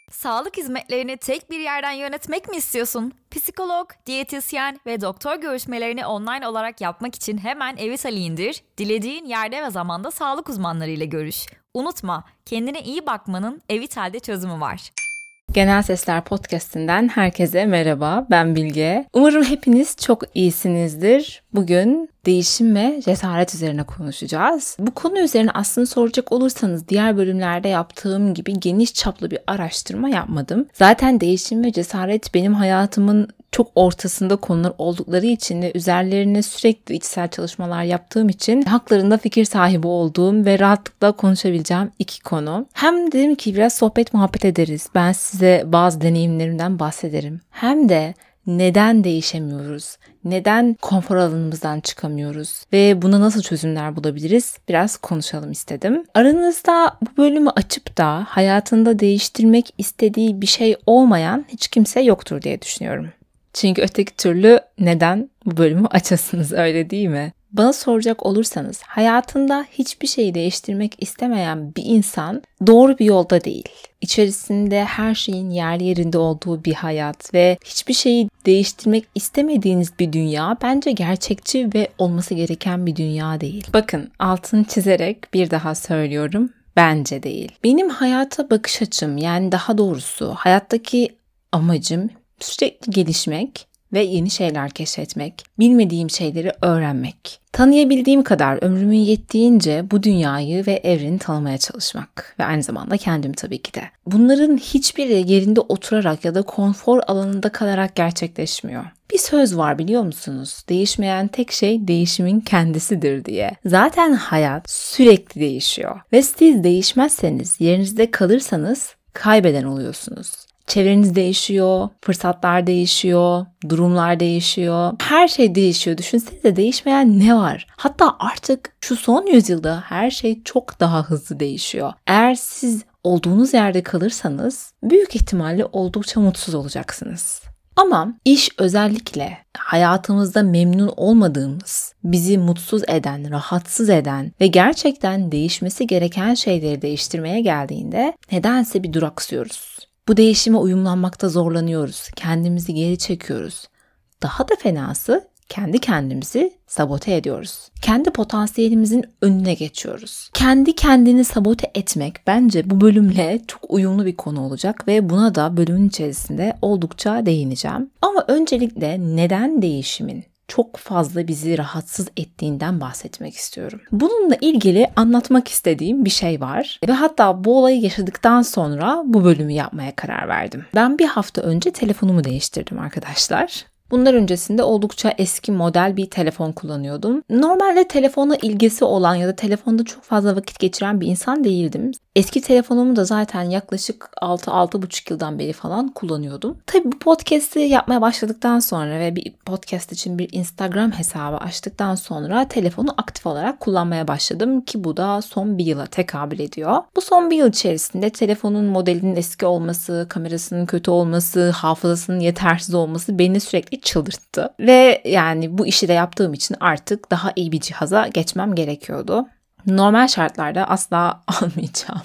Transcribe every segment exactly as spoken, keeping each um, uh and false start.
Sağlık hizmetlerini tek bir yerden yönetmek mi istiyorsun? Psikolog, diyetisyen ve doktor görüşmelerini online olarak yapmak için hemen Evitali indir, dilediğin yerde ve zamanda sağlık uzmanlarıyla görüş. Unutma, kendine iyi bakmanın Evital'de çözümü var. Genel Sesler Podcast'inden herkese merhaba, ben Bilge. Umarım hepiniz çok iyisinizdir. Bugün değişim ve cesaret üzerine konuşacağız. Bu konu üzerine aslında soracak olursanız diğer bölümlerde yaptığım gibi geniş çaplı bir araştırma yapmadım. Zaten değişim ve cesaret benim hayatımın çok ortasında konular oldukları için ve üzerlerine sürekli içsel çalışmalar yaptığım için haklarında fikir sahibi olduğum ve rahatlıkla konuşabileceğim iki konu. Hem dedim ki biraz sohbet muhabbet ederiz. Ben size bazı deneyimlerimden bahsederim. Hem de neden değişemiyoruz? Neden konfor alanımızdan çıkamıyoruz? Ve buna nasıl çözümler bulabiliriz? Biraz konuşalım istedim. Aranızda bu bölümü açıp da hayatında değiştirmek istediği bir şey olmayan hiç kimse yoktur diye düşünüyorum. Çünkü öteki türlü neden bu bölümü açasınız, öyle değil mi? Bana soracak olursanız hayatında hiçbir şeyi değiştirmek istemeyen bir insan doğru bir yolda değil. İçerisinde her şeyin yerli yerinde olduğu bir hayat ve hiçbir şeyi değiştirmek istemediğiniz bir dünya bence gerçekçi ve olması gereken bir dünya değil. Bakın, altını çizerek bir daha söylüyorum. Bence değil. Benim hayata bakış açım, yani daha doğrusu hayattaki amacım sürekli gelişmek ve yeni şeyler keşfetmek, bilmediğim şeyleri öğrenmek. Tanıyabildiğim kadar ömrümün yettiğince bu dünyayı ve evreni tanımaya çalışmak ve aynı zamanda kendim tabii ki de. Bunların hiçbiri yerinde oturarak ya da konfor alanında kalarak gerçekleşmiyor. Bir söz var, biliyor musunuz? Değişmeyen tek şey değişimin kendisidir diye. Zaten hayat sürekli değişiyor ve siz değişmezseniz, yerinizde kalırsanız kaybeden oluyorsunuz. Çevreniz değişiyor, fırsatlar değişiyor, durumlar değişiyor. Her şey değişiyor. Düşünsenize, değişmeyen ne var? Hatta artık şu son yüzyılda her şey çok daha hızlı değişiyor. Eğer siz olduğunuz yerde kalırsanız büyük ihtimalle oldukça mutsuz olacaksınız. Ama iş özellikle hayatımızda memnun olmadığımız, bizi mutsuz eden, rahatsız eden ve gerçekten değişmesi gereken şeyleri değiştirmeye geldiğinde nedense bir duraksıyoruz. Bu değişime uyumlanmakta zorlanıyoruz. Kendimizi geri çekiyoruz. Daha da fenası, kendi kendimizi sabote ediyoruz. Kendi potansiyelimizin önüne geçiyoruz. Kendi kendini sabote etmek bence bu bölümle çok uyumlu bir konu olacak ve buna da bölümün içerisinde oldukça değineceğim. Ama öncelikle neden değişimin çok fazla bizi rahatsız ettiğinden bahsetmek istiyorum. Bununla ilgili anlatmak istediğim bir şey var ve hatta bu olayı yaşadıktan sonra bu bölümü yapmaya karar verdim. Ben bir hafta önce telefonumu değiştirdim arkadaşlar. Bunlar öncesinde oldukça eski model bir telefon kullanıyordum. Normalde telefona ilgisi olan ya da telefonda çok fazla vakit geçiren bir insan değildim. Eski telefonumu da zaten yaklaşık altı altı buçuk yıldan beri falan kullanıyordum. Tabii bu podcast'i yapmaya başladıktan sonra ve bir podcast için bir Instagram hesabı açtıktan sonra telefonu aktif olarak kullanmaya başladım ki bu da son bir yıla tekabül ediyor. Bu son bir yıl içerisinde telefonun modelinin eski olması, kamerasının kötü olması, hafızasının yetersiz olması beni sürekli çıldırttı. Ve yani bu işi de yaptığım için artık daha iyi bir cihaza geçmem gerekiyordu. Normal şartlarda asla almayacağım.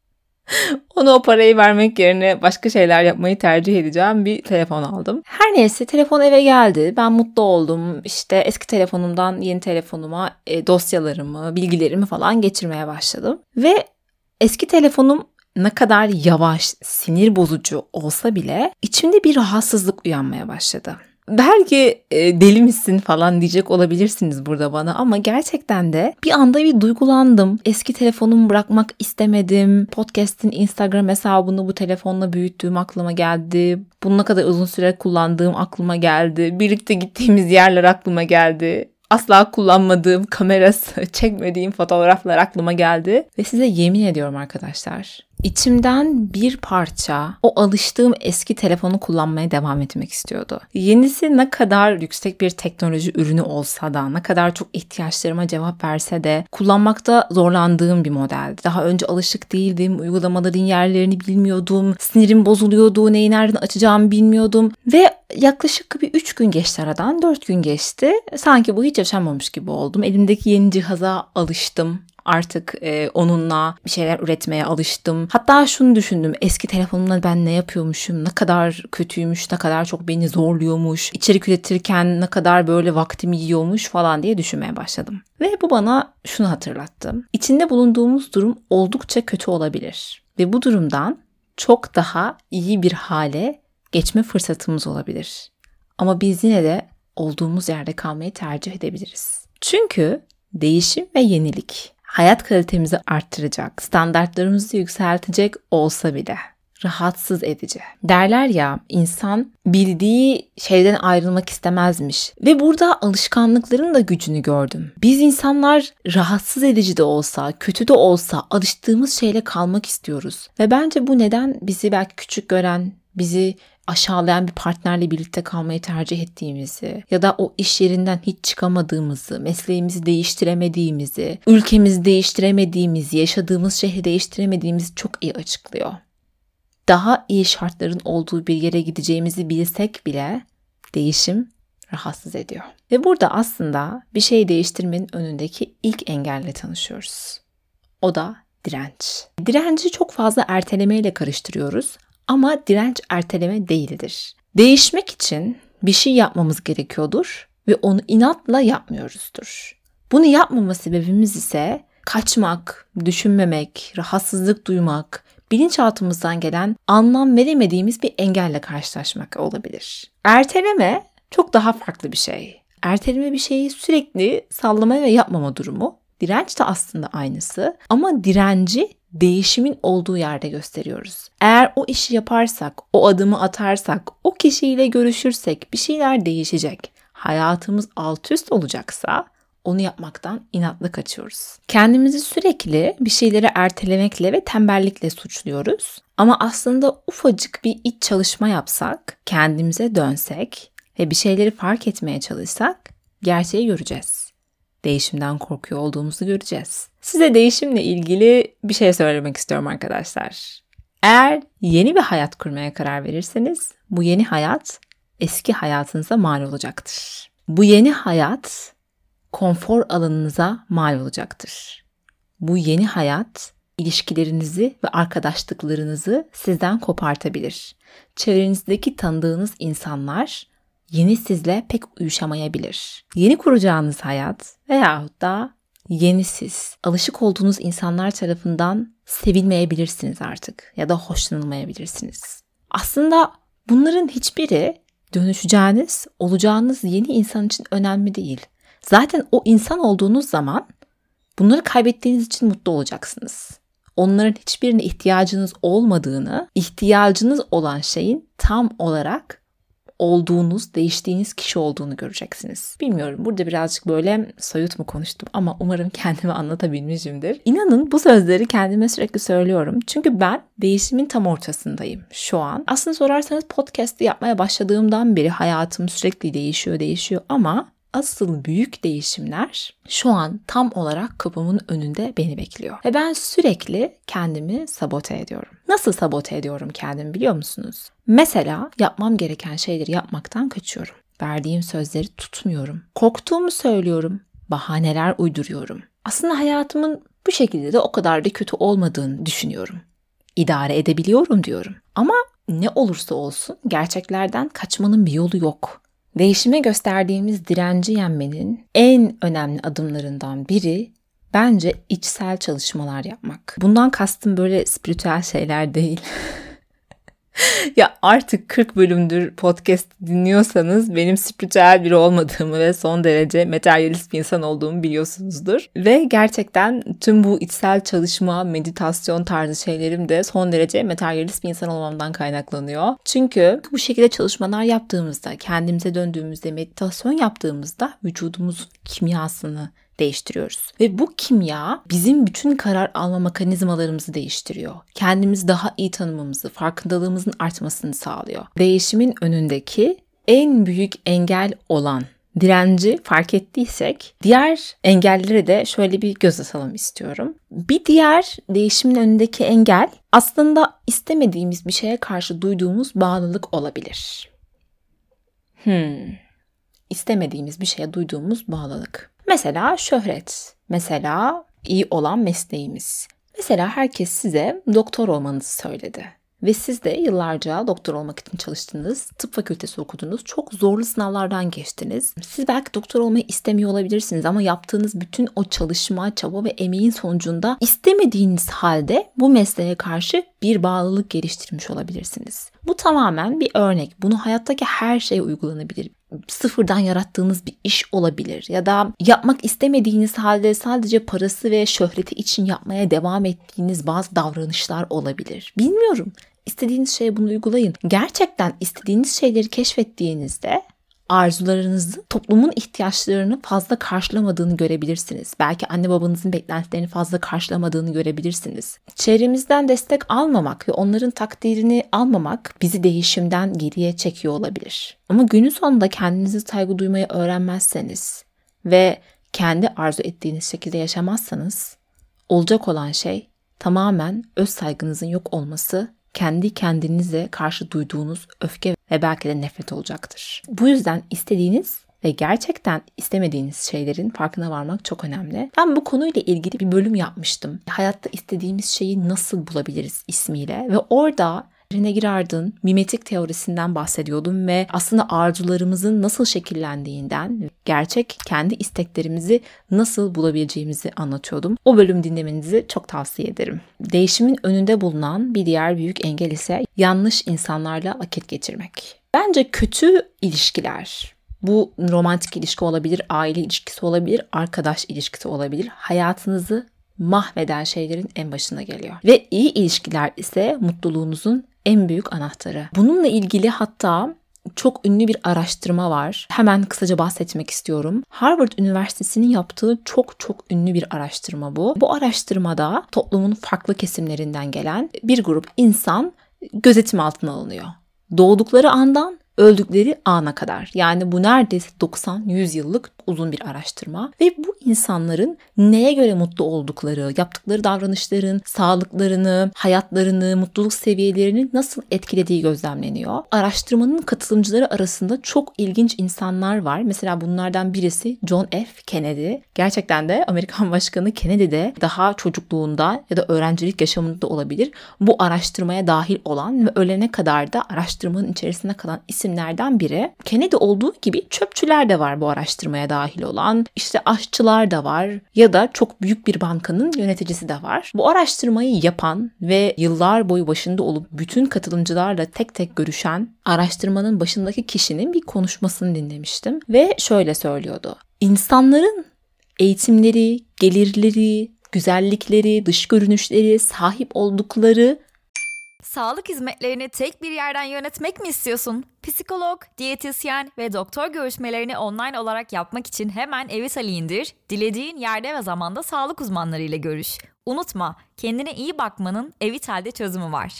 Ona o parayı vermek yerine başka şeyler yapmayı tercih edeceğim bir telefon aldım. Her neyse, telefon eve geldi. Ben mutlu oldum. İşte eski telefonumdan yeni telefonuma e, dosyalarımı, bilgilerimi falan geçirmeye başladım. Ve eski telefonum ne kadar yavaş, sinir bozucu olsa bile içimde bir rahatsızlık uyanmaya başladı. Belki e, deli misin falan diyecek olabilirsiniz burada bana ama gerçekten de bir anda bir duygulandım. Eski telefonumu bırakmak istemedim. Podcast'in Instagram hesabını bu telefonla büyüttüğüm aklıma geldi. Bunu ne kadar uzun süre kullandığım aklıma geldi. Birlikte gittiğimiz yerler aklıma geldi. Asla kullanmadığım, kamerası çekmediğim fotoğraflar aklıma geldi. Ve size yemin ediyorum arkadaşlar, İçimden bir parça o alıştığım eski telefonu kullanmaya devam etmek istiyordu. Yenisi ne kadar yüksek bir teknoloji ürünü olsa da, ne kadar çok ihtiyaçlarıma cevap verse de kullanmakta zorlandığım bir modeldi. Daha önce alışık değildim, uygulamaların yerlerini bilmiyordum, sinirim bozuluyordu, neyi nereden açacağımı bilmiyordum. Ve yaklaşık bir üç gün geçti aradan, dört gün geçti. Sanki bu hiç yaşanmamış gibi oldum. Elimdeki yeni cihaza alıştım. Artık e, onunla bir şeyler üretmeye alıştım. Hatta şunu düşündüm. Eski telefonumla ben ne yapıyormuşum? Ne kadar kötüymüş, ne kadar çok beni zorluyormuş. İçerik üretirken ne kadar böyle vaktimi yiyormuş falan diye düşünmeye başladım. Ve bu bana şunu hatırlattı. İçinde bulunduğumuz durum oldukça kötü olabilir. Ve bu durumdan çok daha iyi bir hale geçme fırsatımız olabilir. Ama biz yine de olduğumuz yerde kalmayı tercih edebiliriz. Çünkü değişim ve yenilik hayat kalitemizi arttıracak, standartlarımızı yükseltecek olsa bile rahatsız edici. Derler ya, insan bildiği şeyden ayrılmak istemezmiş. Ve burada alışkanlıkların da gücünü gördüm. Biz insanlar rahatsız edici de olsa, kötü de olsa alıştığımız şeyle kalmak istiyoruz. Ve bence bu neden bizi belki küçük gören, bizi aşağılayan bir partnerle birlikte kalmayı tercih ettiğimizi ya da o iş yerinden hiç çıkamadığımızı, mesleğimizi değiştiremediğimizi, ülkemizi değiştiremediğimizi, yaşadığımız şehri değiştiremediğimizi çok iyi açıklıyor. Daha iyi şartların olduğu bir yere gideceğimizi bilsek bile değişim rahatsız ediyor. Ve burada aslında bir şey değiştirmenin önündeki ilk engelle tanışıyoruz. O da direnç. Direnci çok fazla ertelemeyle karıştırıyoruz. Ama direnç erteleme değildir. Değişmek için bir şey yapmamız gerekiyordur ve onu inatla yapmıyoruzdur. Bunu yapmama sebebimiz ise kaçmak, düşünmemek, rahatsızlık duymak, bilinçaltımızdan gelen anlam veremediğimiz bir engelle karşılaşmak olabilir. Erteleme çok daha farklı bir şey. Erteleme bir şeyi sürekli sallama ve yapmama durumu. Direnç de aslında aynısı ama direnci değişimin olduğu yerde gösteriyoruz. Eğer o işi yaparsak, o adımı atarsak, o kişiyle görüşürsek bir şeyler değişecek. Hayatımız alt üst olacaksa onu yapmaktan inatla kaçıyoruz. Kendimizi sürekli bir şeyleri ertelemekle ve tembellikle suçluyoruz. Ama aslında ufacık bir iç çalışma yapsak, kendimize dönsek ve bir şeyleri fark etmeye çalışsak gerçeği göreceğiz. Değişimden korkuyor olduğumuzu göreceğiz. Size değişimle ilgili bir şey söylemek istiyorum arkadaşlar. Eğer yeni bir hayat kurmaya karar verirseniz bu yeni hayat eski hayatınıza mal olacaktır. Bu yeni hayat konfor alanınıza mal olacaktır. Bu yeni hayat ilişkilerinizi ve arkadaşlıklarınızı sizden kopartabilir. Çevrenizdeki tanıdığınız insanlar yeni sizle pek uyuşamayabilir. Yeni kuracağınız hayat veyahut da yeni siz, alışık olduğunuz insanlar tarafından sevilmeyebilirsiniz artık ya da hoşlanılmayabilirsiniz. Aslında bunların hiçbiri dönüşeceğiniz, olacağınız yeni insan için önemli değil. Zaten o insan olduğunuz zaman bunları kaybettiğiniz için mutlu olacaksınız. Onların hiçbirine ihtiyacınız olmadığını, ihtiyacınız olan şeyin tam olarak olduğunuz, değiştiğiniz kişi olduğunu göreceksiniz. Bilmiyorum, burada birazcık böyle soyut mu konuştum ama umarım kendimi anlatabilmişimdir. İnanın bu sözleri kendime sürekli söylüyorum. Çünkü ben değişimin tam ortasındayım şu an. Aslında sorarsanız podcast'ı yapmaya başladığımdan beri hayatım sürekli değişiyor, değişiyor ama asıl büyük değişimler şu an tam olarak kapımın önünde beni bekliyor. Ve ben sürekli kendimi sabote ediyorum. Nasıl sabote ediyorum kendimi biliyor musunuz? Mesela yapmam gereken şeyleri yapmaktan kaçıyorum. Verdiğim sözleri tutmuyorum. Korktuğumu söylüyorum. Bahaneler uyduruyorum. Aslında hayatımın bu şekilde de o kadar da kötü olmadığını düşünüyorum. İdare edebiliyorum diyorum. Ama ne olursa olsun gerçeklerden kaçmanın bir yolu yok. Değişime gösterdiğimiz direnci yenmenin en önemli adımlarından biri bence içsel çalışmalar yapmak. Bundan kastım böyle spiritüel şeyler değil. Ya artık kırk bölümdür podcast dinliyorsanız benim spiritüel biri olmadığımı ve son derece materyalist bir insan olduğumu biliyorsunuzdur. Ve gerçekten tüm bu içsel çalışma, meditasyon tarzı şeylerim de son derece materyalist bir insan olmamdan kaynaklanıyor. Çünkü bu şekilde çalışmalar yaptığımızda, kendimize döndüğümüzde, meditasyon yaptığımızda vücudumuzun kimyasını değiştiriyoruz. Ve bu kimya bizim bütün karar alma mekanizmalarımızı değiştiriyor. Kendimizi daha iyi tanımamızı, farkındalığımızın artmasını sağlıyor. Değişimin önündeki en büyük engel olan direnci fark ettiysek, diğer engellere de şöyle bir göz atalım istiyorum. Bir diğer değişimin önündeki engel aslında istemediğimiz bir şeye karşı duyduğumuz bağlılık olabilir. Hmm. İstemediğimiz bir şeye duyduğumuz bağlılık. Mesela şöhret, mesela iyi olan mesleğimiz. Mesela herkes size doktor olmanızı söyledi. Ve siz de yıllarca doktor olmak için çalıştınız, tıp fakültesi okudunuz, çok zorlu sınavlardan geçtiniz. Siz belki doktor olmayı istemiyor olabilirsiniz ama yaptığınız bütün o çalışma, çaba ve emeğin sonucunda istemediğiniz halde bu mesleğe karşı bir bağlılık geliştirmiş olabilirsiniz. Bu tamamen bir örnek. Bunu hayattaki her şeye uygulanabilir. Sıfırdan yarattığınız bir iş olabilir ya da yapmak istemediğiniz halde sadece parası ve şöhreti için yapmaya devam ettiğiniz bazı davranışlar olabilir. Bilmiyorum. İstediğiniz şeye bunu uygulayın. Gerçekten istediğiniz şeyleri keşfettiğinizde arzularınızı toplumun ihtiyaçlarını fazla karşılamadığını görebilirsiniz. Belki anne babanızın beklentilerini fazla karşılamadığını görebilirsiniz. Çevremizden destek almamak ve onların takdirini almamak bizi değişimden geriye çekiyor olabilir. Ama günün sonunda kendinize saygı duymayı öğrenmezseniz ve kendi arzu ettiğiniz şekilde yaşamazsanız olacak olan şey tamamen öz saygınızın yok olması, kendi kendinize karşı duyduğunuz öfke ve belki de nefret olacaktır. Bu yüzden istediğiniz ve gerçekten istemediğiniz şeylerin farkına varmak çok önemli. Ben bu konuyla ilgili bir bölüm yapmıştım. Hayatta istediğimiz şeyi nasıl bulabiliriz ismiyle ve orada René Girard'ın mimetik teorisinden bahsediyordum ve aslında arzularımızın nasıl şekillendiğinden, gerçek kendi isteklerimizi nasıl bulabileceğimizi anlatıyordum. O bölüm dinlemenizi çok tavsiye ederim. Değişimin önünde bulunan bir diğer büyük engel ise yanlış insanlarla vakit geçirmek. Bence kötü ilişkiler, bu romantik ilişki olabilir, aile ilişkisi olabilir, arkadaş ilişkisi olabilir, hayatınızı mahveden şeylerin en başına geliyor. Ve iyi ilişkiler ise mutluluğunuzun en büyük anahtarı. Bununla ilgili hatta çok ünlü bir araştırma var. Hemen kısaca bahsetmek istiyorum. Harvard Üniversitesi'nin yaptığı çok çok ünlü bir araştırma bu. Bu araştırmada toplumun farklı kesimlerinden gelen bir grup insan gözetim altına alınıyor. Doğdukları andan öldükleri ana kadar. Yani bu neredeyse doksan yüz yıllık uzun bir araştırma ve bu insanların neye göre mutlu oldukları, yaptıkları davranışların sağlıklarını, hayatlarını, mutluluk seviyelerini nasıl etkilediği gözlemleniyor. Araştırmanın katılımcıları arasında çok ilginç insanlar var. Mesela bunlardan birisi John F. Kennedy. Gerçekten de Amerikan Başkanı Kennedy de daha çocukluğunda ya da öğrencilik yaşamında olabilir. Bu araştırmaya dahil olan ve ölene kadar da araştırmanın içerisine kalan isimlerden biri. Kennedy olduğu gibi çöpçüler de var bu araştırmaya dahil olan. İşte aşçılar da var ya da çok büyük bir bankanın yöneticisi de var. Bu araştırmayı yapan ve yıllar boyu başında olup bütün katılımcılarla tek tek görüşen araştırmanın başındaki kişinin bir konuşmasını dinlemiştim ve şöyle söylüyordu. İnsanların eğitimleri, gelirleri, güzellikleri, dış görünüşleri, sahip oldukları Sağlık hizmetlerini tek bir yerden yönetmek mi istiyorsun? Psikolog, diyetisyen ve doktor görüşmelerini online olarak yapmak için hemen Evitali indir, dilediğin yerde ve zamanda sağlık uzmanlarıyla görüş. Unutma, kendine iyi bakmanın Evital'de çözümü var.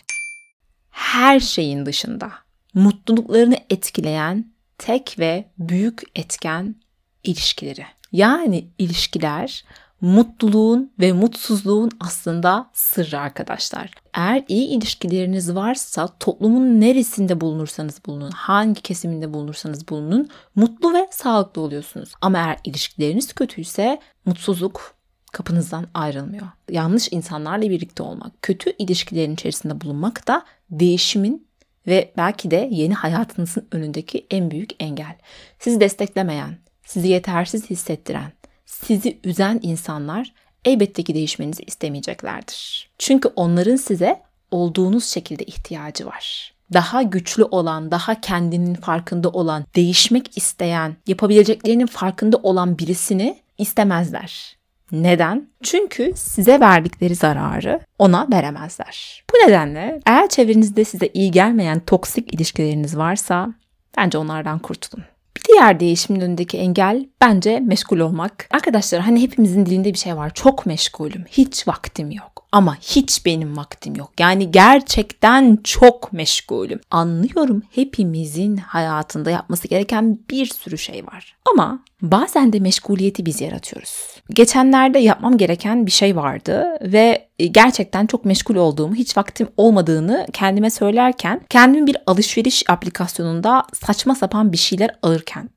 Her şeyin dışında mutluluklarını etkileyen tek ve büyük etken ilişkileri. Yani ilişkiler mutluluğun ve mutsuzluğun aslında sırrı arkadaşlar. Eğer iyi ilişkileriniz varsa toplumun neresinde bulunursanız bulunun, hangi kesiminde bulunursanız bulunun mutlu ve sağlıklı oluyorsunuz. Ama eğer ilişkileriniz kötüyse mutsuzluk kapınızdan ayrılmıyor. Yanlış insanlarla birlikte olmak, kötü ilişkilerin içerisinde bulunmak da değişimin ve belki de yeni hayatınızın önündeki en büyük engel. Sizi desteklemeyen, sizi yetersiz hissettiren, sizi üzen insanlar elbette ki değişmenizi istemeyeceklerdir. Çünkü onların size olduğunuz şekilde ihtiyacı var. Daha güçlü olan, daha kendinin farkında olan, değişmek isteyen, yapabileceklerinin farkında olan birisini istemezler. Neden? Çünkü size verdikleri zararı ona veremezler. Bu nedenle eğer çevrenizde size iyi gelmeyen toksik ilişkileriniz varsa bence onlardan kurtulun. Bir diğer değişimin önündeki engel bence meşgul olmak. Arkadaşlar hani hepimizin dilinde bir şey var. Çok meşgulüm. Hiç vaktim yok. Ama hiç benim vaktim yok. Yani gerçekten çok meşgulüm. Anlıyorum, hepimizin hayatında yapması gereken bir sürü şey var. Ama bazen de meşguliyeti biz yaratıyoruz. Geçenlerde yapmam gereken bir şey vardı ve gerçekten çok meşgul olduğumu, hiç vaktim olmadığını kendime söylerken kendimi bir alışveriş aplikasyonunda saçma sapan bir şeyler alırken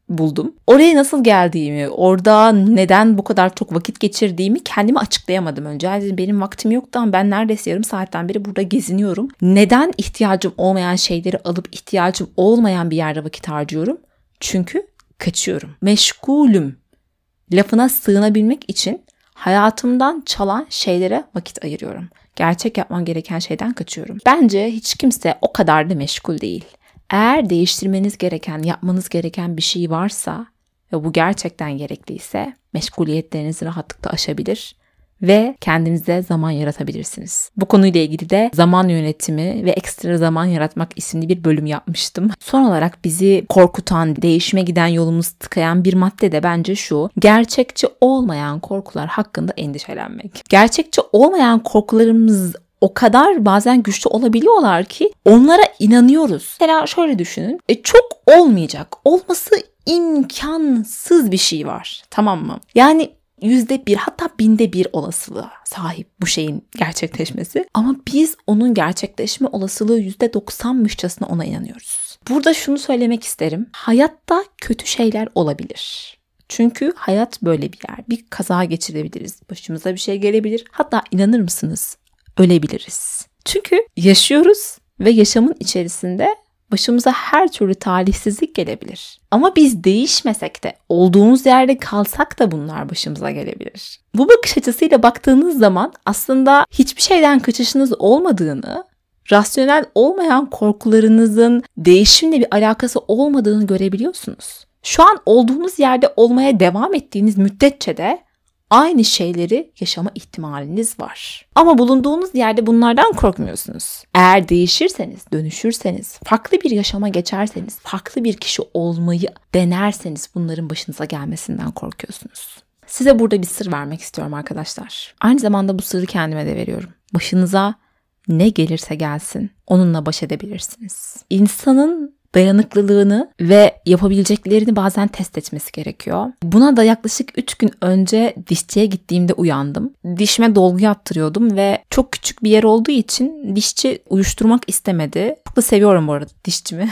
buldum. Oraya nasıl geldiğimi, orada neden bu kadar çok vakit geçirdiğimi kendime açıklayamadım önce. Yani benim vaktim yoktu ama ben neredeyse yarım saatten beri burada geziniyorum. Neden ihtiyacım olmayan şeyleri alıp ihtiyacım olmayan bir yerde vakit harcıyorum? Çünkü kaçıyorum. Meşgulüm. Lafına sığınabilmek için hayatımdan çalan şeylere vakit ayırıyorum. Gerçek yapmam gereken şeyden kaçıyorum. Bence hiç kimse o kadar da meşgul değil. Eğer değiştirmeniz gereken, yapmanız gereken bir şey varsa ve bu gerçekten gerekliyse meşguliyetlerinizi rahatlıkla aşabilir ve kendinize zaman yaratabilirsiniz. Bu konuyla ilgili de zaman yönetimi ve ekstra zaman yaratmak isimli bir bölüm yapmıştım. Son olarak bizi korkutan, değişime giden yolumuzu tıkayan bir madde de bence şu: gerçekçi olmayan korkular hakkında endişelenmek. Gerçekçi olmayan korkularımız o kadar bazen güçlü olabiliyorlar ki onlara inanıyoruz. Mesela şöyle düşünün. E, çok olmayacak. Olması imkansız bir şey var. Tamam mı? Yani yüzde bir hatta binde bir olasılığa sahip bu şeyin gerçekleşmesi. Ama biz onun gerçekleşme olasılığı yüzde doksanmışçasına ona inanıyoruz. Burada şunu söylemek isterim. Hayatta kötü şeyler olabilir. Çünkü hayat böyle bir yer. Bir kaza geçirebiliriz. Başımıza bir şey gelebilir. Hatta inanır mısınız? Ölebiliriz. Çünkü yaşıyoruz ve yaşamın içerisinde başımıza her türlü talihsizlik gelebilir. Ama biz değişmesek de, olduğumuz yerde kalsak da bunlar başımıza gelebilir. Bu bakış açısıyla baktığınız zaman aslında hiçbir şeyden kaçışınız olmadığını, rasyonel olmayan korkularınızın değişimle bir alakası olmadığını görebiliyorsunuz. Şu an olduğunuz yerde olmaya devam ettiğiniz müddetçe de aynı şeyleri yaşama ihtimaliniz var. Ama bulunduğunuz yerde bunlardan korkmuyorsunuz. Eğer değişirseniz, dönüşürseniz, farklı bir yaşama geçerseniz, farklı bir kişi olmayı denerseniz bunların başınıza gelmesinden korkuyorsunuz. Size burada bir sır vermek istiyorum arkadaşlar. Aynı zamanda bu sırrı kendime de veriyorum. Başınıza ne gelirse gelsin onunla baş edebilirsiniz. İnsanın dayanıklılığını ve yapabileceklerini bazen test etmesi gerekiyor. Buna da yaklaşık üç gün önce dişçiye gittiğimde uyandım. Dişime dolgu yaptırıyordum ve çok küçük bir yer olduğu için dişçi uyuşturmak istemedi. Çok da seviyorum bu arada dişçimi.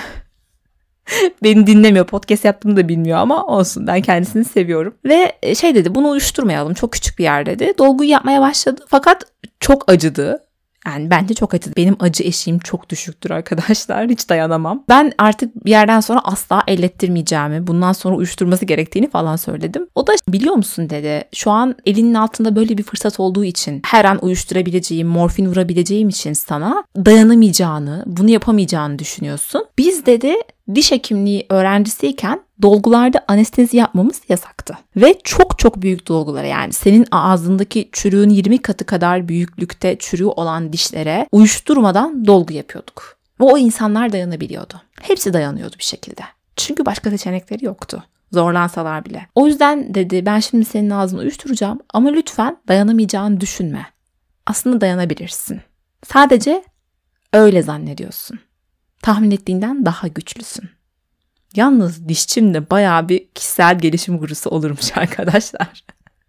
Beni dinlemiyor, podcast yaptığımı da bilmiyor ama olsun, ben kendisini seviyorum. Ve şey dedi, bunu uyuşturmayalım, çok küçük bir yer dedi. Dolguyu yapmaya başladı fakat çok acıdı. Yani bence çok acıdı. Benim acı eşiğim çok düşüktür arkadaşlar. Hiç dayanamam. Ben artık bir yerden sonra asla ellettirmeyeceğimi, bundan sonra uyuşturması gerektiğini falan söyledim. O da biliyor musun dedi. Şu an elinin altında böyle bir fırsat olduğu için, her an uyuşturabileceğim, morfin vurabileceğim için sana dayanamayacağını, bunu yapamayacağını düşünüyorsun. Biz dedi diş hekimliği öğrencisiyken dolgularda anestezi yapmamız yasaktı. Ve çok çok büyük dolgulara, yani senin ağzındaki çürüğün yirmi katı kadar büyüklükte çürüğü olan dişlere uyuşturmadan dolgu yapıyorduk. Ve o insanlar dayanabiliyordu. Hepsi dayanıyordu bir şekilde. Çünkü başka seçenekleri yoktu. Zorlansalar bile. O yüzden dedi, ben şimdi senin ağzını uyuşturacağım ama lütfen dayanamayacağını düşünme. Aslında dayanabilirsin. Sadece öyle zannediyorsun. Tahmin ettiğinden daha güçlüsün. Yalnız dişçim de bayağı bir kişisel gelişim gurusu olurmuş arkadaşlar.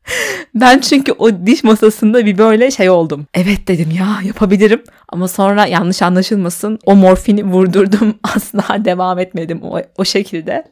Ben çünkü o diş masasında bir böyle şey oldum. Evet dedim, ya yapabilirim. Ama sonra yanlış anlaşılmasın, o morfini vurdurdum. Asla devam etmedim o, o şekilde.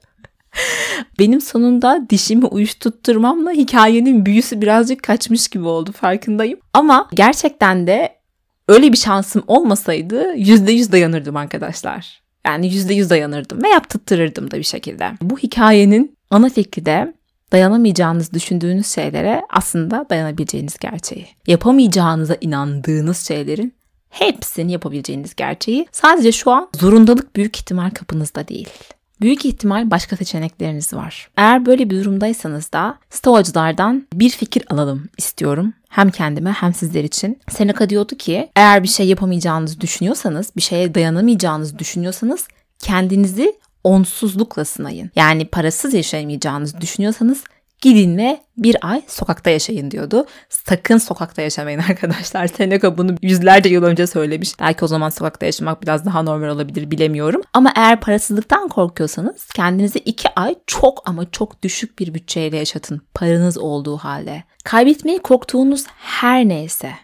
Benim sonunda dişimi uyuşturtturmamla hikayenin büyüsü birazcık kaçmış gibi oldu, farkındayım. Ama gerçekten de öyle bir şansım olmasaydı yüzde yüz dayanırdım arkadaşlar. Yani yüzde yüz dayanırdım ve yaptırtırırdım da bir şekilde. Bu hikayenin ana fikri de dayanamayacağınızı düşündüğünüz şeylere aslında dayanabileceğiniz gerçeği. Yapamayacağınıza inandığınız şeylerin hepsini yapabileceğiniz gerçeği. Sadece şu an zorundalık büyük ihtimal kapınızda değil. Büyük ihtimal başka seçenekleriniz var. Eğer böyle bir durumdaysanız da Stoacılardan bir fikir alalım istiyorum. Hem kendime hem sizler için. Seneca diyordu ki, eğer bir şey yapamayacağınızı düşünüyorsanız, bir şeye dayanamayacağınızı düşünüyorsanız kendinizi onsuzlukla sınayın. Yani parasız yaşayamayacağınızı düşünüyorsanız gidin ve bir ay sokakta yaşayın diyordu. Sakın sokakta yaşamayın arkadaşlar. Seneca bunu yüzlerce yıl önce söylemiş. Belki o zaman sokakta yaşamak biraz daha normal olabilir, bilemiyorum. Ama eğer parasızlıktan korkuyorsanız kendinizi iki ay çok ama çok düşük bir bütçeyle yaşatın. Paranız olduğu halde. Kaybetmeyi korktuğunuz her neyse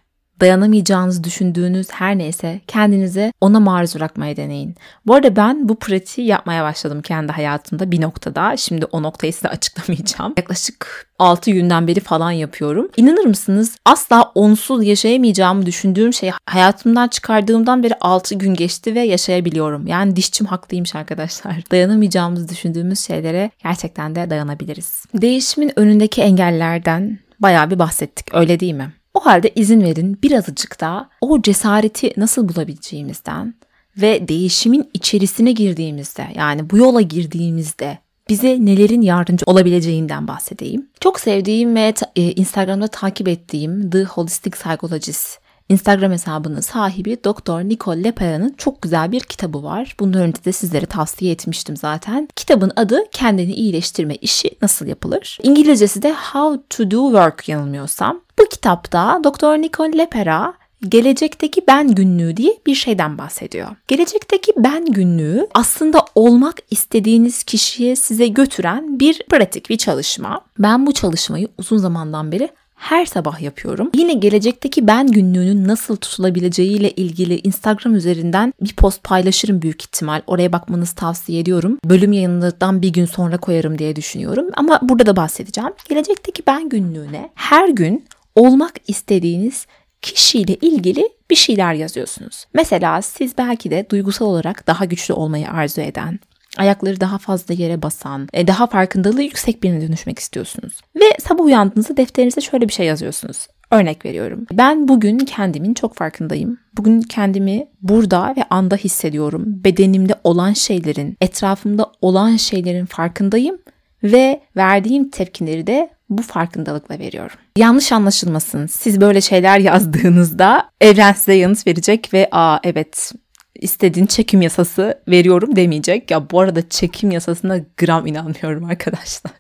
dayanamayacağınızı düşündüğünüz her neyse kendinize ona maruz bırakmaya deneyin. Bu arada ben bu pratiği yapmaya başladım kendi hayatımda bir noktada. Şimdi o noktayı size açıklamayacağım. Yaklaşık altı günden beri falan yapıyorum. İnanır mısınız? Asla onsuz yaşayamayacağımı düşündüğüm şeyi hayatımdan çıkardığımdan beri altı gün geçti ve yaşayabiliyorum. Yani dişçim haklıymış arkadaşlar. Dayanamayacağımızı düşündüğümüz şeylere gerçekten de dayanabiliriz. Değişimin önündeki engellerden bayağı bir bahsettik, öyle değil mi? O halde izin verin birazcık da o cesareti nasıl bulabileceğimizden ve değişimin içerisine girdiğimizde, yani bu yola girdiğimizde bize nelerin yardımcı olabileceğinden bahsedeyim. Çok sevdiğim ve ta- e, Instagram'da takip ettiğim The Holistic Psychologist Instagram hesabının sahibi doktor Nicole LePera'nın çok güzel bir kitabı var. Bundan önce de sizlere tavsiye etmiştim zaten. Kitabın adı Kendini İyileştirme İşi Nasıl Yapılır? İngilizcesi de How to Do Work yanılmıyorsam. Bu kitapta doktor Nicole LePera gelecekteki ben günlüğü diye bir şeyden bahsediyor. Gelecekteki ben günlüğü aslında olmak istediğiniz kişiye size götüren bir pratik, bir çalışma. Ben bu çalışmayı uzun zamandan beri her sabah yapıyorum. Yine gelecekteki ben günlüğünün nasıl tutulabileceğiyle ilgili Instagram üzerinden bir post paylaşırım büyük ihtimal. Oraya bakmanızı tavsiye ediyorum. Bölüm yayınladıktan bir gün sonra koyarım diye düşünüyorum. Ama burada da bahsedeceğim. Gelecekteki ben günlüğüne her gün olmak istediğiniz kişiyle ilgili bir şeyler yazıyorsunuz. Mesela siz belki de duygusal olarak daha güçlü olmayı arzu eden, ayakları daha fazla yere basan, daha farkındalığı yüksek birine dönüşmek istiyorsunuz. Ve sabah uyandığınızda defterinize şöyle bir şey yazıyorsunuz. Örnek veriyorum. Ben bugün kendimin çok farkındayım. Bugün kendimi burada ve anda hissediyorum. Bedenimde olan şeylerin, etrafımda olan şeylerin farkındayım ve verdiğim tepkileri de bu farkındalıkla veriyorum. Yanlış anlaşılmasın. Siz böyle şeyler yazdığınızda evren size yanıt verecek ve aa evet istediğin çekim yasası veriyorum demeyecek. Ya bu arada çekim yasasına gram inanmıyorum arkadaşlar.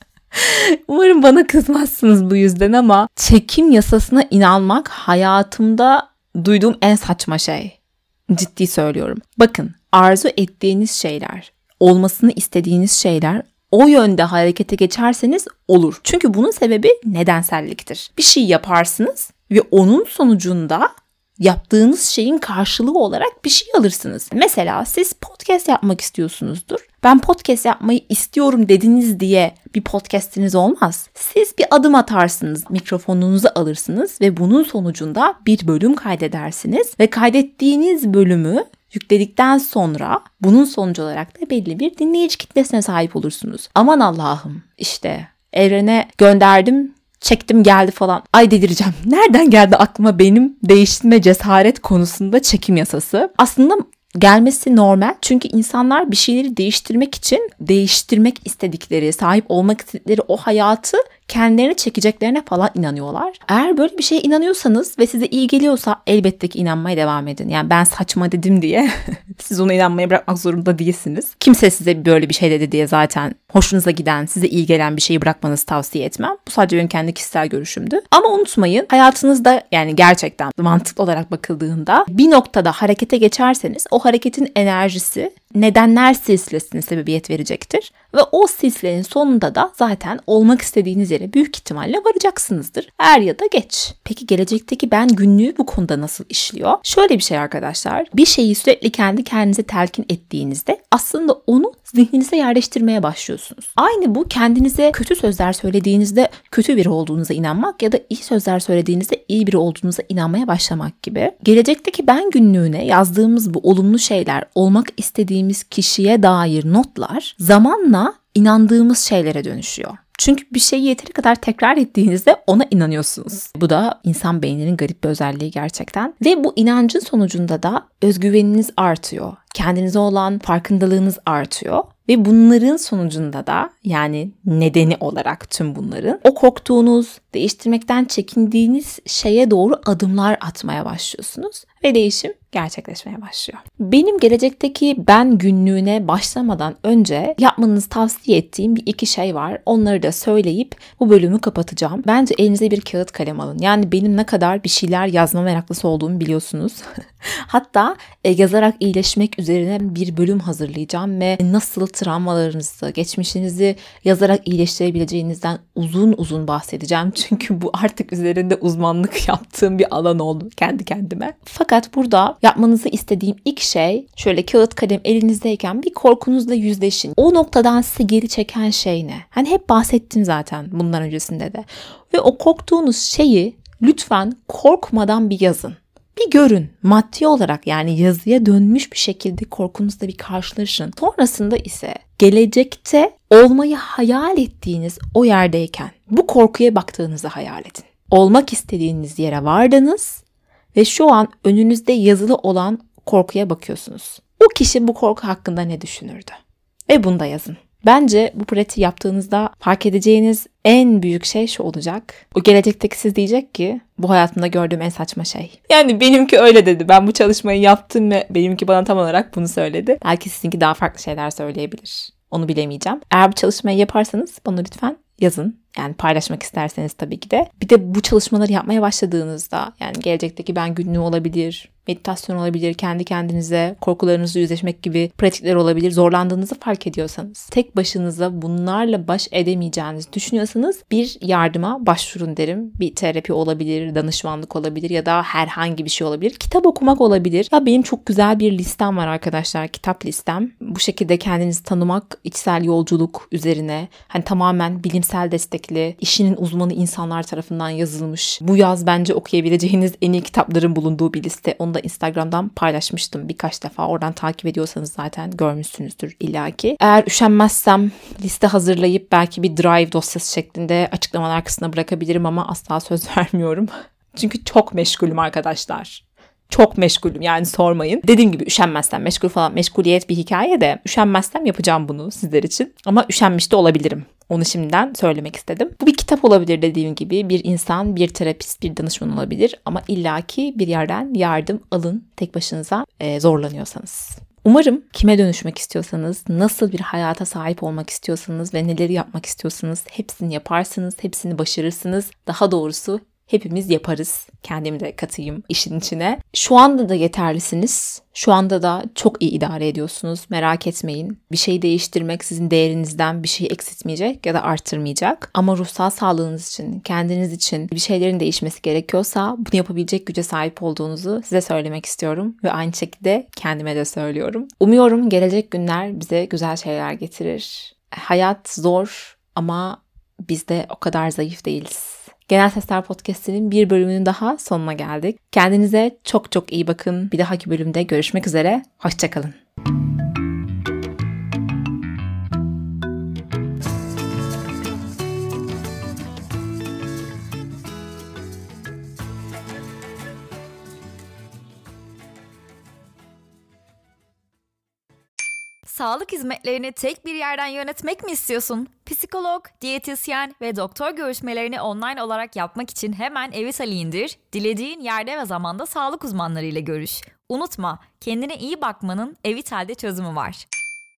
Umarım bana kızmazsınız bu yüzden ama çekim yasasına inanmak hayatımda duyduğum en saçma şey. Ciddi söylüyorum. Bakın, arzu ettiğiniz şeyler, olmasını istediğiniz şeyler o yönde harekete geçerseniz olur. Çünkü bunun sebebi nedenselliktir. Bir şey yaparsınız ve onun sonucunda yaptığınız şeyin karşılığı olarak bir şey alırsınız. Mesela siz podcast yapmak istiyorsunuzdur. Ben podcast yapmayı istiyorum dediniz diye bir podcastiniz olmaz. Siz bir adım atarsınız, mikrofonunuzu alırsınız ve bunun sonucunda bir bölüm kaydedersiniz. Ve kaydettiğiniz bölümü yükledikten sonra bunun sonucu olarak da belli bir dinleyici kitlesine sahip olursunuz. Aman Allah'ım, işte evrene gönderdim, çektim geldi falan. Ay delireceğim. Nereden geldi aklıma benim değiştirme cesaret konusunda çekim yasası? Aslında gelmesi normal. Çünkü insanlar bir şeyleri değiştirmek için değiştirmek istedikleri, sahip olmak istedikleri o hayatı kendilerini çekeceklerine falan inanıyorlar. Eğer böyle bir şeye inanıyorsanız ve size iyi geliyorsa elbette ki inanmaya devam edin. Yani ben saçma dedim diye siz ona inanmaya bırakmak zorunda değilsiniz. Kimse size böyle bir şey dedi diye zaten hoşunuza giden, size iyi gelen bir şeyi bırakmanızı tavsiye etmem. Bu sadece benim kendi kişisel görüşümdü. Ama unutmayın, hayatınızda yani gerçekten mantıklı olarak bakıldığında bir noktada harekete geçerseniz o hareketin enerjisi nedenler silsilesine sebebiyet verecektir. Ve o silsilenin sonunda da zaten olmak istediğiniz yere büyük ihtimalle varacaksınızdır. Er ya da geç. Peki gelecekteki ben günlüğü bu konuda nasıl işliyor? Şöyle bir şey arkadaşlar. Bir şeyi sürekli kendi kendinize telkin ettiğinizde aslında onu zihninize yerleştirmeye başlıyorsunuz. Aynı bu kendinize kötü sözler söylediğinizde kötü biri olduğunuza inanmak ya da iyi sözler söylediğinizde iyi biri olduğunuza inanmaya başlamak gibi. Gelecekteki ben günlüğüne yazdığımız bu olumlu şeyler, olmak istediğimiz kişiye dair notlar zamanla inandığımız şeylere dönüşüyor. Çünkü bir şeyi yeteri kadar tekrar ettiğinizde ona inanıyorsunuz. Bu da insan beyninin garip bir özelliği gerçekten. Ve bu inancın sonucunda da özgüveniniz artıyor. Kendinize olan farkındalığınız artıyor. Ve bunların sonucunda da yani nedeni olarak tüm bunların o korktuğunuz, değiştirmekten çekindiğiniz şeye doğru adımlar atmaya başlıyorsunuz. Ve değişim gerçekleşmeye başlıyor. Benim gelecekteki ben günlüğüne başlamadan önce yapmanızı tavsiye ettiğim bir iki şey var. Onları da söyleyip bu bölümü kapatacağım. Bence elinize bir kağıt kalem alın. Yani benim ne kadar bir şeyler yazma meraklısı olduğumu biliyorsunuz. Hatta e, yazarak iyileşmek üzerine bir bölüm hazırlayacağım ve nasıl travmalarınızı, geçmişinizi yazarak iyileştirebileceğinizden uzun uzun bahsedeceğim. Çünkü bu artık üzerinde uzmanlık yaptığım bir alan oldu kendi kendime. Fakat burada yapmanızı istediğim ilk şey, şöyle kağıt kalem elinizdeyken bir korkunuzla yüzleşin. O noktadan sizi geri çeken şey ne? Hani hep bahsettim zaten bundan öncesinde de. Ve o korktuğunuz şeyi lütfen korkmadan bir yazın. Bir görün, maddi olarak, yani yazıya dönmüş bir şekilde korkunuzla bir karşılaşın. Sonrasında ise gelecekte olmayı hayal ettiğiniz o yerdeyken bu korkuya baktığınızı hayal edin. Olmak istediğiniz yere vardınız ve şu an önünüzde yazılı olan korkuya bakıyorsunuz. O kişi bu korku hakkında ne düşünürdü? Ve bunu da yazın. Bence bu pratiği yaptığınızda fark edeceğiniz en büyük şey şu olacak. O gelecekteki siz diyecek ki bu hayatımda gördüğüm en saçma şey. Yani benimki öyle dedi. Ben bu çalışmayı yaptım ve benimki bana tam olarak bunu söyledi. Belki sizinki daha farklı şeyler söyleyebilir. Onu bilemeyeceğim. Eğer bu çalışmayı yaparsanız bana lütfen yazın. Yani paylaşmak isterseniz tabii ki de. Bir de bu çalışmaları yapmaya başladığınızda, yani gelecekteki ben günlüğü olabilir, meditasyon olabilir, kendi kendinize korkularınızla yüzleşmek gibi pratikler olabilir. Zorlandığınızı fark ediyorsanız, tek başınıza bunlarla baş edemeyeceğinizi düşünüyorsanız bir yardıma başvurun derim. Bir terapi olabilir, danışmanlık olabilir ya da herhangi bir şey olabilir. Kitap okumak olabilir. Ya benim çok güzel bir listem var arkadaşlar, kitap listem. Bu şekilde kendinizi tanımak, içsel yolculuk üzerine, hani tamamen bilimsel destekli, işinin uzmanı insanlar tarafından yazılmış. Bu yaz bence okuyabileceğiniz en iyi kitapların bulunduğu bir liste. Onu da Instagram'dan paylaşmıştım birkaç defa. Oradan takip ediyorsanız zaten görmüşsünüzdür illaki. Eğer üşenmezsem liste hazırlayıp belki bir drive dosyası şeklinde açıklamalar kısmına bırakabilirim ama asla söz vermiyorum. Çünkü çok meşgulüm arkadaşlar. Çok meşgulüm, yani sormayın. Dediğim gibi üşenmezsem, meşgul falan, meşguliyet bir hikaye de üşenmezsem yapacağım bunu sizler için. Ama üşenmiş de olabilirim. Onu şimdiden söylemek istedim. Bu bir kitap olabilir dediğim gibi. Bir insan, bir terapist, bir danışman olabilir. Ama illaki bir yerden yardım alın tek başınıza e, zorlanıyorsanız. Umarım kime dönüşmek istiyorsanız, nasıl bir hayata sahip olmak istiyorsanız ve neleri yapmak istiyorsanız hepsini yaparsınız, hepsini başarırsınız. Daha doğrusu hepimiz yaparız. Kendimi de katayım işin içine. Şu anda da yeterlisiniz. Şu anda da çok iyi idare ediyorsunuz. Merak etmeyin. Bir şeyi değiştirmek sizin değerinizden bir şey eksiltmeyecek ya da arttırmayacak. Ama ruhsal sağlığınız için, kendiniz için bir şeylerin değişmesi gerekiyorsa bunu yapabilecek güce sahip olduğunuzu size söylemek istiyorum. Ve aynı şekilde kendime de söylüyorum. Umuyorum gelecek günler bize güzel şeyler getirir. Hayat zor ama biz de o kadar zayıf değiliz. Genel Sesler Podcast'inin bir bölümünün daha sonuna geldik. Kendinize çok çok iyi bakın. Bir dahaki bölümde görüşmek üzere. Hoşça kalın. Sağlık hizmetlerini tek bir yerden yönetmek mi istiyorsun? Psikolog, diyetisyen ve doktor görüşmelerini online olarak yapmak için hemen Evitali indir, dilediğin yerde ve zamanda sağlık uzmanlarıyla görüş. Unutma, kendine iyi bakmanın Evital'de çözümü var.